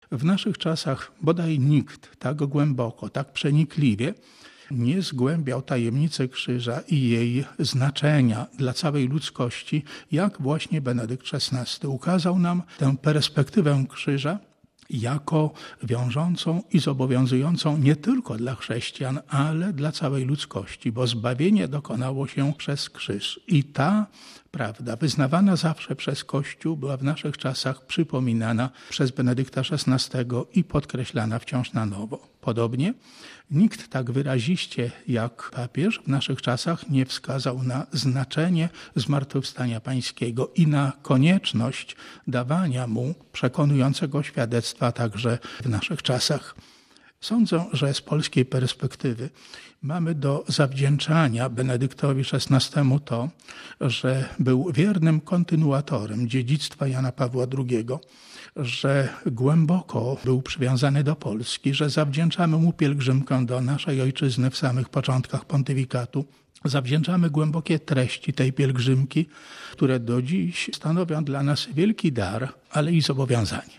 W naszych czasach bodaj nikt tak głęboko, tak przenikliwie nie zgłębiał tajemnicy krzyża i jej znaczenia dla całej ludzkości, jak właśnie Benedykt XVI. Ukazał nam tę perspektywę krzyża jako wiążącą i zobowiązującą nie tylko dla chrześcijan, ale dla całej ludzkości, bo zbawienie dokonało się przez krzyż. I ta prawda, wyznawana zawsze przez Kościół, była w naszych czasach przypominana przez Benedykta XVI i podkreślana wciąż na nowo. Podobnie nikt tak wyraziście jak papież w naszych czasach nie wskazał na znaczenie zmartwychwstania pańskiego i na konieczność dawania mu przekonującego świadectwa także w naszych czasach. Sądzę, że z polskiej perspektywy mamy do zawdzięczania Benedyktowi XVI to, że był wiernym kontynuatorem dziedzictwa Jana Pawła II, że głęboko był przywiązany do Polski, że zawdzięczamy mu pielgrzymkę do naszej ojczyzny w samych początkach pontyfikatu. Zawdzięczamy głębokie treści tej pielgrzymki, które do dziś stanowią dla nas wielki dar, ale i zobowiązanie.